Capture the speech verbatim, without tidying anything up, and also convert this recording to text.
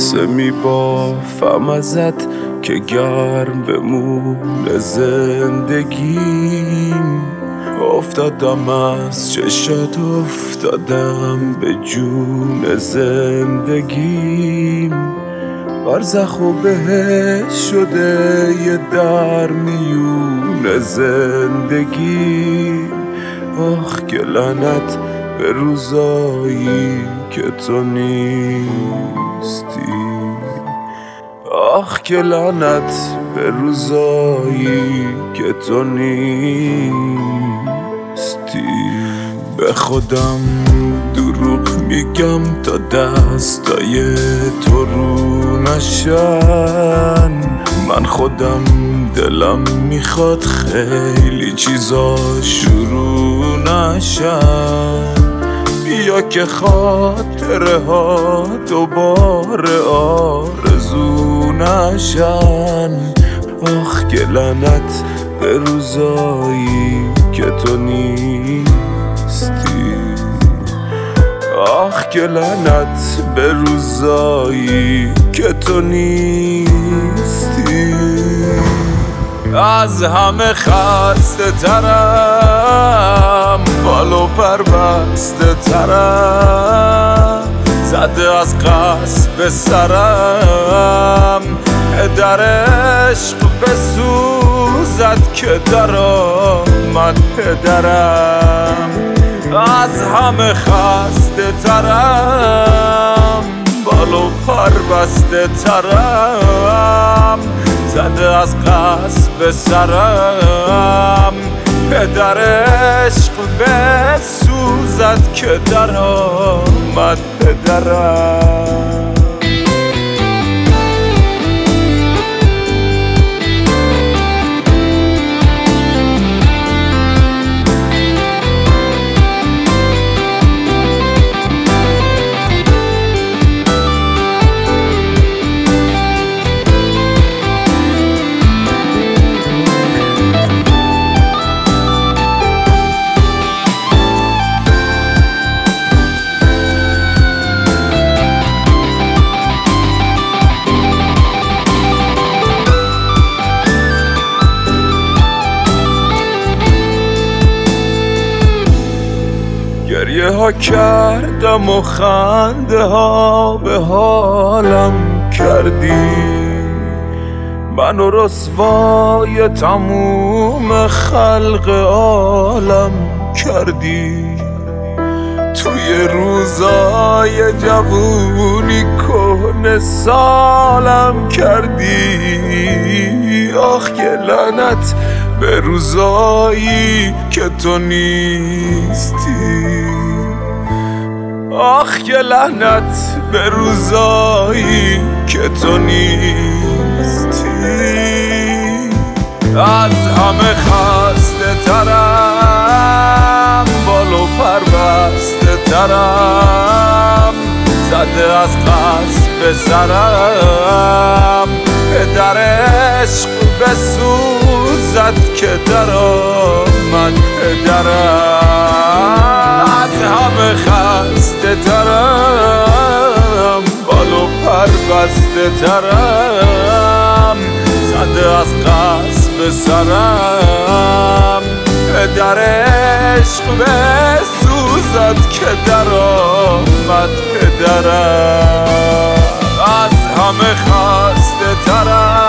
قصه میبافم ازت که گرم بمونه زندگیم. افتادم از چشات افتادم به جون زندگیم. برزخ و بهش شده یه در میون زندگیم. آخ که لعنت به روزایی که تو نیستی. آخ که لعنت به روزایی که تو نیستی. به خودم دروغ میگم تا دستای تو رو نشن. من خودم دلم میخواد خیلی چیزا شروع نشن. بیا که خاطره ها دوباره آرزو نشن. آخ که لعنت به روزایی که تو نیستی. آخ که لعنت به روزایی که تو نیستی. از همه خسته ترم، بالو پر بسته ترم، زده از قصد سرم. در عشق بسوزد که در آمد پدرم. از همه خسته ترم، بالو پر بسته ترم، زده از قصد سرم. پدر عشق بسوزد که در آمد پدرم. گریه ها کردم و خنده ها به حالم کردی. منو رسوای تموم خلق عالم کردی. توی روزای جوونی کهنه سالم کردی. آخ که لعنت به روزایی که تو نیستی. آخ که لعنت به روزایی که تو نیستی. از همه خسته ترم، بالو پر بسته ترم، زده از قصد سرم. پدر عشق بسوزد که در آمد پدرم. از همه خسته ترم، بالو پر بسته ترم، زده از قصد سرم. پدر عشق بسوزد که در آمد پدرم. از همه خسته ترم،